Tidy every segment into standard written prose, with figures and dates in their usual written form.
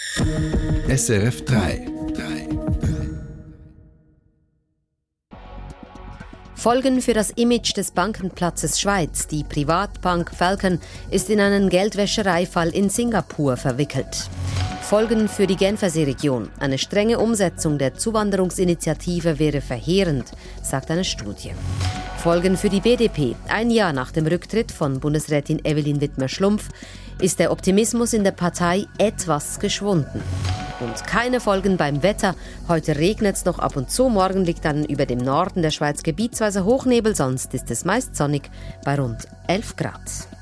SRF 3. Folgen für das Image des Bankenplatzes Schweiz. Die Privatbank Falcon ist in einen Geldwäschereifall in Singapur verwickelt. Folgen für die Genfersee-Region. Eine strenge Umsetzung der Zuwanderungsinitiative wäre verheerend, sagt eine Studie. Folgen für die BDP. Ein Jahr nach dem Rücktritt von Bundesrätin Evelyn Wittmer-Schlumpf ist der Optimismus in der Partei etwas geschwunden. Und keine Folgen beim Wetter. Heute regnet es noch ab und zu. Morgen liegt dann über dem Norden der Schweiz gebietsweise Hochnebel. Sonst ist es meist sonnig bei rund 11 Grad.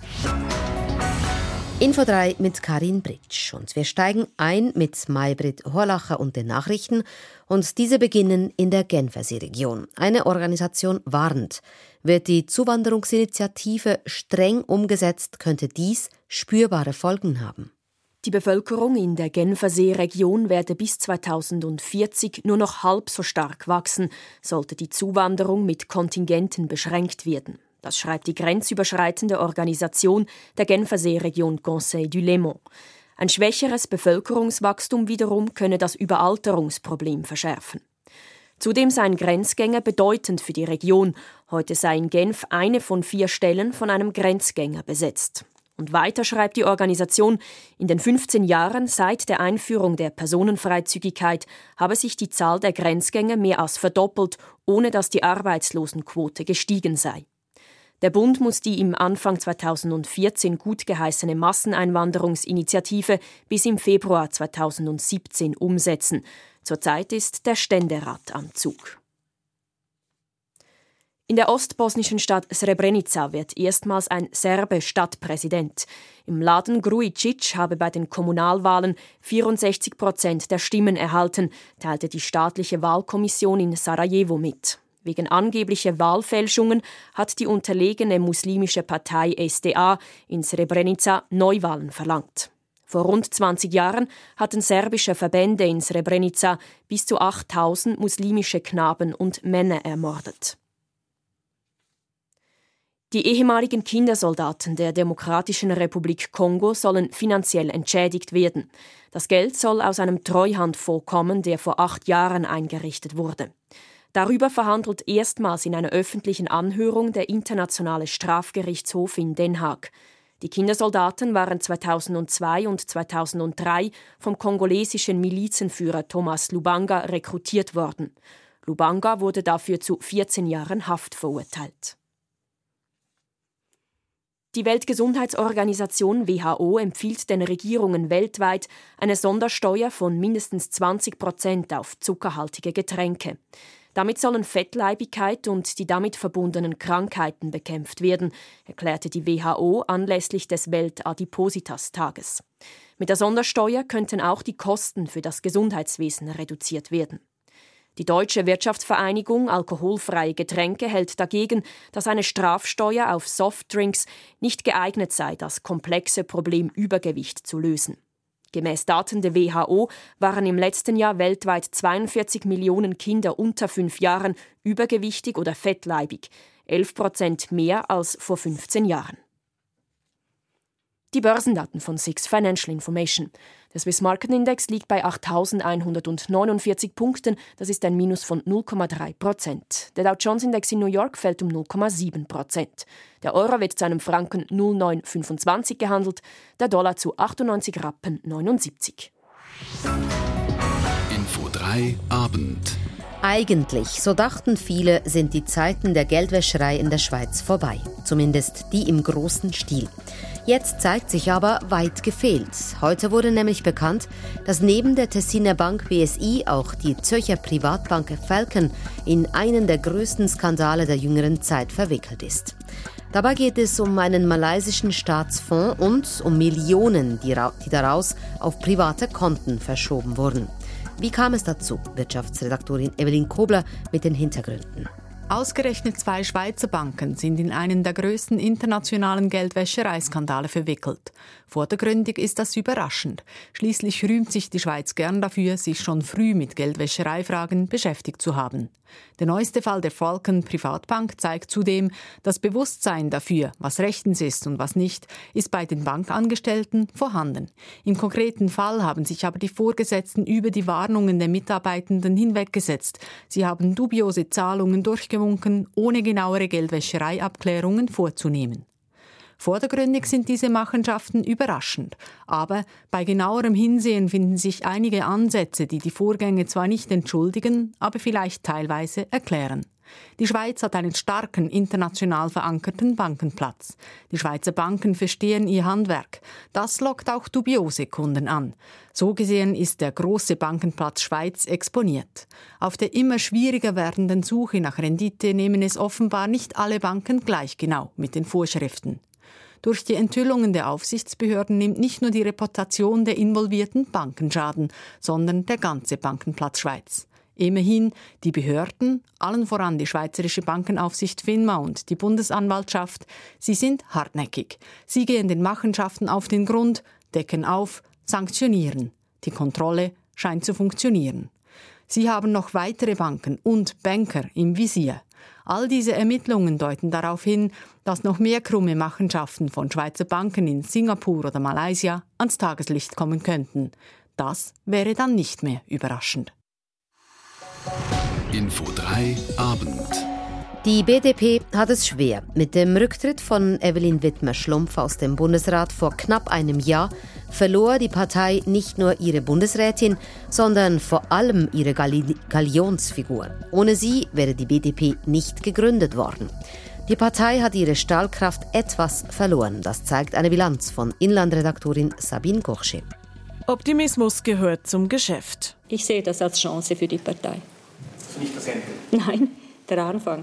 Info 3 mit Karin Britsch. Und wir steigen ein mit Maybrit Horlacher und den Nachrichten. Und diese beginnen in der Genfersee-Region. Eine Organisation warnt. Wird die Zuwanderungsinitiative streng umgesetzt, könnte dies spürbare Folgen haben. Die Bevölkerung in der Genfersee-Region werde bis 2040 nur noch halb so stark wachsen, sollte die Zuwanderung mit Kontingenten beschränkt werden. Das schreibt die grenzüberschreitende Organisation der Genfersee-Region Conseil du Léman. Ein schwächeres Bevölkerungswachstum wiederum könne das Überalterungsproblem verschärfen. Zudem seien Grenzgänger bedeutend für die Region. Heute sei in Genf eine von 4 Stellen von einem Grenzgänger besetzt. Und weiter schreibt die Organisation, in den 15 Jahren seit der Einführung der Personenfreizügigkeit habe sich die Zahl der Grenzgänger mehr als verdoppelt, ohne dass die Arbeitslosenquote gestiegen sei. Der Bund muss die im Anfang 2014 gut geheißene Masseneinwanderungsinitiative bis im Februar 2017 umsetzen. Zurzeit ist der Ständerat am Zug. In der ostbosnischen Stadt Srebrenica wird erstmals ein Serbe Stadtpräsident. Im Mladen Grujičić habe bei den Kommunalwahlen 64% der Stimmen erhalten, teilte die staatliche Wahlkommission in Sarajevo mit. Wegen angeblicher Wahlfälschungen hat die unterlegene muslimische Partei SDA in Srebrenica Neuwahlen verlangt. Vor rund 20 Jahren hatten serbische Verbände in Srebrenica bis zu 8000 muslimische Knaben und Männer ermordet. Die ehemaligen Kindersoldaten der Demokratischen Republik Kongo sollen finanziell entschädigt werden. Das Geld soll aus einem Treuhandfonds kommen, der vor 8 Jahren eingerichtet wurde. Darüber verhandelt erstmals in einer öffentlichen Anhörung der Internationale Strafgerichtshof in Den Haag. Die Kindersoldaten waren 2002 und 2003 vom kongolesischen Milizenführer Thomas Lubanga rekrutiert worden. Lubanga wurde dafür zu 14 Jahren Haft verurteilt. Die Weltgesundheitsorganisation WHO empfiehlt den Regierungen weltweit eine Sondersteuer von mindestens 20% auf zuckerhaltige Getränke. Damit sollen Fettleibigkeit und die damit verbundenen Krankheiten bekämpft werden, erklärte die WHO anlässlich des Welt-Adipositas-Tages. Mit der Sondersteuer könnten auch die Kosten für das Gesundheitswesen reduziert werden. Die Deutsche Wirtschaftsvereinigung Alkoholfreie Getränke hält dagegen, dass eine Strafsteuer auf Softdrinks nicht geeignet sei, das komplexe Problem Übergewicht zu lösen. Gemäß Daten der WHO waren im letzten Jahr weltweit 42 Millionen Kinder unter 5 Jahren übergewichtig oder fettleibig, 11% mehr als vor 15 Jahren. Die Börsendaten von SIX Financial Information. Der Swiss Market Index liegt bei 8.149 Punkten, das ist ein Minus von 0,3%. Der Dow Jones Index in New York fällt um 0,7%. Der Euro wird zu einem Franken 0,925 gehandelt, der Dollar zu 98 Rappen 79. Info 3 Abend. Eigentlich, so dachten viele, sind die Zeiten der Geldwäscherei in der Schweiz vorbei. Zumindest die im großen Stil. Jetzt zeigt sich aber weit gefehlt. Heute wurde nämlich bekannt, dass neben der Tessiner Bank BSI auch die Zürcher Privatbank Falcon in einen der größten Skandale der jüngeren Zeit verwickelt ist. Dabei geht es um einen malaysischen Staatsfonds und um Millionen, die daraus auf private Konten verschoben wurden. Wie kam es dazu? Wirtschaftsredaktorin Evelyn Kobler mit den Hintergründen. Ausgerechnet 2 Schweizer Banken sind in einen der größten internationalen Geldwäschereiskandale verwickelt. Vordergründig ist das überraschend. Schließlich rühmt sich die Schweiz gern dafür, sich schon früh mit Geldwäschereifragen beschäftigt zu haben. Der neueste Fall der Falcon Privatbank zeigt zudem, das Bewusstsein dafür, was rechtens ist und was nicht, ist bei den Bankangestellten vorhanden. Im konkreten Fall haben sich aber die Vorgesetzten über die Warnungen der Mitarbeitenden hinweggesetzt. Sie haben dubiose Zahlungen durchgewunken, ohne genauere Geldwäschereiabklärungen vorzunehmen. Vordergründig sind diese Machenschaften überraschend, aber bei genauerem Hinsehen finden sich einige Ansätze, die die Vorgänge zwar nicht entschuldigen, aber vielleicht teilweise erklären. Die Schweiz hat einen starken international verankerten Bankenplatz. Die Schweizer Banken verstehen ihr Handwerk. Das lockt auch dubiose Kunden an. So gesehen ist der große Bankenplatz Schweiz exponiert. Auf der immer schwieriger werdenden Suche nach Rendite nehmen es offenbar nicht alle Banken gleich genau mit den Vorschriften. Durch die Enthüllungen der Aufsichtsbehörden nimmt nicht nur die Reputation der involvierten Banken Schaden, sondern der ganze Bankenplatz Schweiz. Immerhin, die Behörden, allen voran die Schweizerische Bankenaufsicht FINMA und die Bundesanwaltschaft, sie sind hartnäckig. Sie gehen den Machenschaften auf den Grund, decken auf, sanktionieren. Die Kontrolle scheint zu funktionieren. Sie haben noch weitere Banken und Banker im Visier. All diese Ermittlungen deuten darauf hin, dass noch mehr krumme Machenschaften von Schweizer Banken in Singapur oder Malaysia ans Tageslicht kommen könnten. Das wäre dann nicht mehr überraschend. Info 3 Abend. Die BDP hat es schwer. Mit dem Rücktritt von Evelyn Widmer-Schlumpf aus dem Bundesrat vor knapp einem Jahr verlor die Partei nicht nur ihre Bundesrätin, sondern vor allem ihre Galionsfigur. Ohne sie wäre die BDP nicht gegründet worden. Die Partei hat ihre Stahlkraft etwas verloren. Das zeigt eine Bilanz von Inlandredaktorin Sabine Kochsche. Optimismus gehört zum Geschäft. Ich sehe das als Chance für die Partei. Also nicht das Ende? Nein, der Anfang.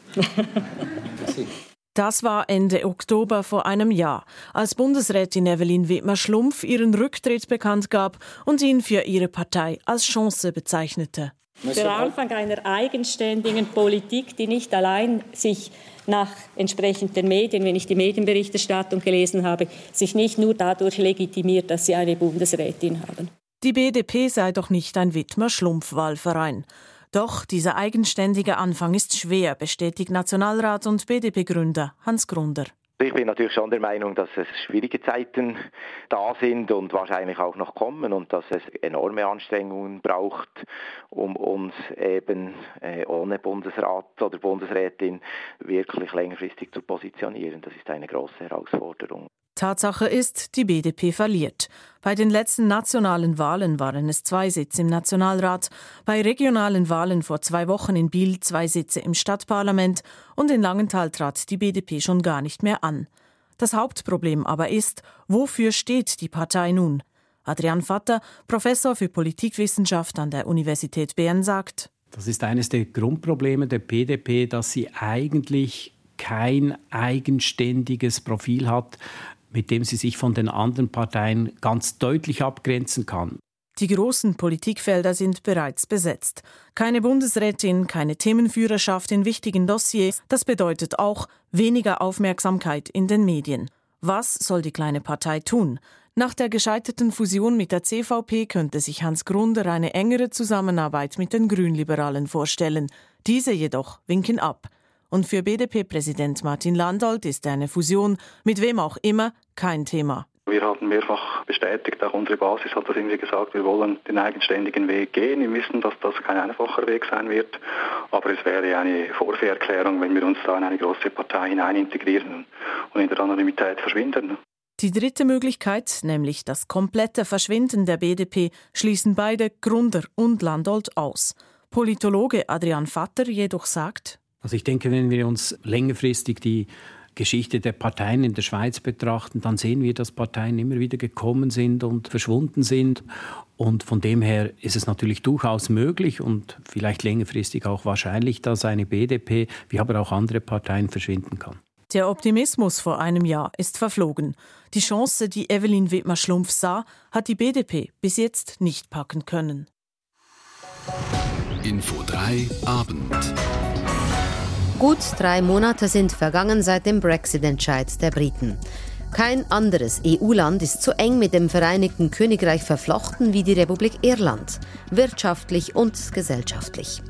Das war Ende Oktober vor einem Jahr, als Bundesrätin Evelyn Widmer-Schlumpf ihren Rücktritt bekannt gab und ihn für ihre Partei als Chance bezeichnete. Der Anfang einer eigenständigen Politik, die nicht allein sich nach entsprechenden Medien, wenn ich die Medienberichterstattung gelesen habe, sich nicht nur dadurch legitimiert, dass sie eine Bundesrätin haben. Die BDP sei doch nicht ein Widmer-Schlumpf-Wahlverein. Doch dieser eigenständige Anfang ist schwer, bestätigt Nationalrat und BDP-Gründer Hans Grunder. Ich bin natürlich schon der Meinung, dass es schwierige Zeiten da sind und wahrscheinlich auch noch kommen und dass es enorme Anstrengungen braucht, um uns eben ohne Bundesrat oder Bundesrätin wirklich längerfristig zu positionieren. Das ist eine große Herausforderung. Tatsache ist, die BDP verliert. Bei den letzten nationalen Wahlen waren es 2 Sitze im Nationalrat, bei regionalen Wahlen vor 2 Wochen in Biel 2 Sitze im Stadtparlament und in Langenthal trat die BDP schon gar nicht mehr an. Das Hauptproblem aber ist, wofür steht die Partei nun? Adrian Vatter, Professor für Politikwissenschaft an der Universität Bern, sagt: Das ist eines der Grundprobleme der BDP, dass sie eigentlich kein eigenständiges Profil hat, mit dem sie sich von den anderen Parteien ganz deutlich abgrenzen kann. Die großen Politikfelder sind bereits besetzt. Keine Bundesrätin, keine Themenführerschaft in wichtigen Dossiers, das bedeutet auch weniger Aufmerksamkeit in den Medien. Was soll die kleine Partei tun? Nach der gescheiterten Fusion mit der CVP könnte sich Hans Grunder eine engere Zusammenarbeit mit den Grünliberalen vorstellen. Diese jedoch winken ab. Und für BDP-Präsident Martin Landolt ist eine Fusion mit wem auch immer kein Thema. Wir haben mehrfach bestätigt, auch unsere Basis hat das irgendwie gesagt, wir wollen den eigenständigen Weg gehen. Wir wissen, dass das kein einfacher Weg sein wird, aber es wäre eine Vorführerklärung, wenn wir uns da in eine große Partei hineinintegrieren und in der Anonymität verschwinden. Die dritte Möglichkeit, nämlich das komplette Verschwinden der BDP, schließen beide, Grunder und Landolt, aus. Politologe Adrian Vatter jedoch sagt: Also ich denke, wenn wir uns längerfristig die Geschichte der Parteien in der Schweiz betrachten, dann sehen wir, dass Parteien immer wieder gekommen sind und verschwunden sind. Und von dem her ist es natürlich durchaus möglich und vielleicht längerfristig auch wahrscheinlich, dass eine BDP, wie aber auch andere Parteien, verschwinden kann. Der Optimismus vor einem Jahr ist verflogen. Die Chance, die Evelyn Widmer-Schlumpf sah, hat die BDP bis jetzt nicht packen können. Info 3 Abend. Gut 3 Monate sind vergangen seit dem Brexit-Entscheid der Briten. Kein anderes EU-Land ist so eng mit dem Vereinigten Königreich verflochten wie die Republik Irland, wirtschaftlich und gesellschaftlich.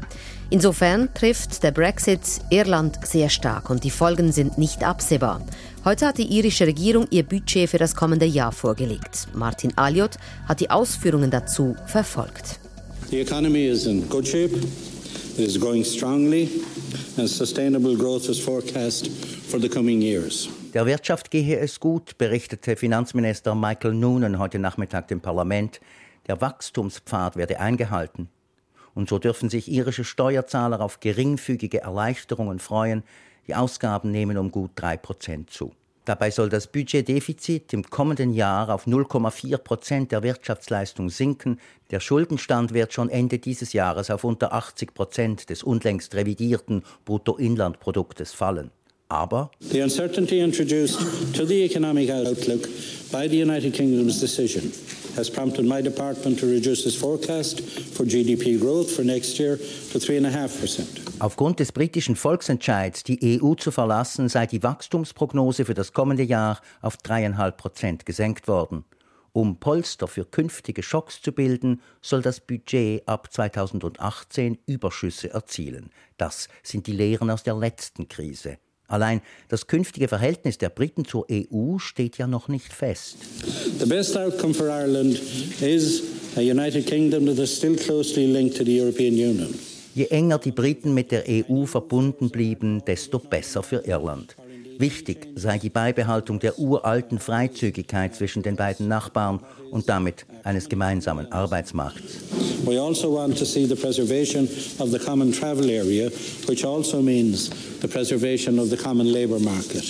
Insofern trifft der Brexit Irland sehr stark und die Folgen sind nicht absehbar. Heute hat die irische Regierung ihr Budget für das kommende Jahr vorgelegt. Martin Alliot hat die Ausführungen dazu verfolgt. The economy is in good shape. It is growing strongly and sustainable growth is forecast for the coming years. Der Wirtschaft gehe es gut, berichtete Finanzminister Michael Noonan heute Nachmittag dem Parlament. Der Wachstumspfad werde eingehalten. Und so dürfen sich irische Steuerzahler auf geringfügige Erleichterungen freuen. Die Ausgaben nehmen um gut 3% zu. Dabei soll das Budgetdefizit im kommenden Jahr auf 0,4% der Wirtschaftsleistung sinken. Der Schuldenstand wird schon Ende dieses Jahres auf unter 80% des unlängst revidierten Bruttoinlandproduktes fallen. Aber the uncertainty introduced to the economic outlook by the United Kingdom's decision has prompted my department to reduce its forecast for GDP growth for next year to 3.5%. Aufgrund des britischen Volksentscheids, die EU zu verlassen, sei die Wachstumsprognose für das kommende Jahr auf 3,5% gesenkt worden. Um Polster für künftige Schocks zu bilden, soll das Budget ab 2018 Überschüsse erzielen. Das sind die Lehren aus der letzten Krise. Allein das künftige Verhältnis der Briten zur EU steht ja noch nicht fest. The best outcome for Ireland is a United Kingdom that is still closely linked to the European Union. Je enger die Briten mit der EU verbunden blieben, desto besser für Irland. Wichtig sei die Beibehaltung der uralten Freizügigkeit zwischen den beiden Nachbarn und damit eines gemeinsamen Arbeitsmarkts. We also want to see the preservation of the common travel area, which also means the preservation of the common labour market.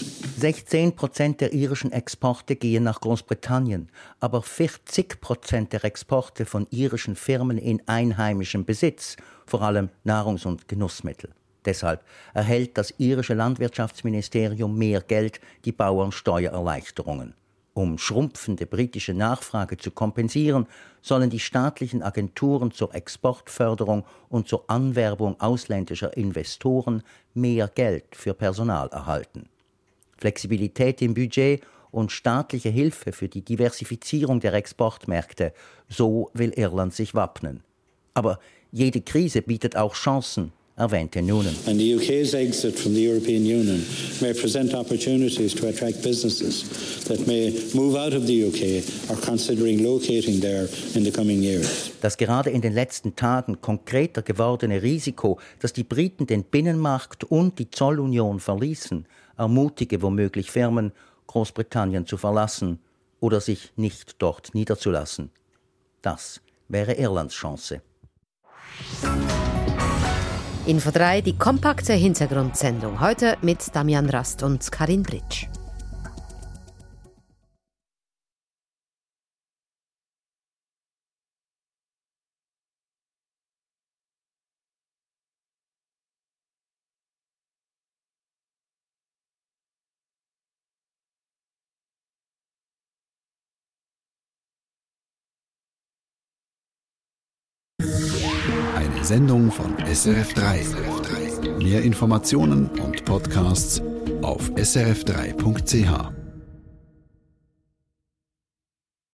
16% der irischen Exporte gehen nach Großbritannien, aber 40% der Exporte von irischen Firmen in einheimischem Besitz, vor allem Nahrungs- und Genussmittel. Deshalb erhält das irische Landwirtschaftsministerium mehr Geld, die Bauern Steuererleichterungen. Um schrumpfende britische Nachfrage zu kompensieren, sollen die staatlichen Agenturen zur Exportförderung und zur Anwerbung ausländischer Investoren mehr Geld für Personal erhalten. Flexibilität im Budget und staatliche Hilfe für die Diversifizierung der Exportmärkte, so will Irland sich wappnen. Aber jede Krise bietet auch Chancen, erwähnte Noonan. And the UK's exit from the European Union may present opportunities to attract businesses that may move out of the UK or considering locating there in the coming years. Das gerade in den letzten Tagen konkreter gewordene Risiko, dass die Briten den Binnenmarkt und die Zollunion verließen, ermutige womöglich Firmen, Großbritannien zu verlassen oder sich nicht dort niederzulassen. Das wäre Irlands Chance. Info 3, die kompakte Hintergrundsendung. Heute mit Damian Rast und Karin Britsch. Eine Sendung von SRF3. Mehr Informationen und Podcasts auf srf3.ch.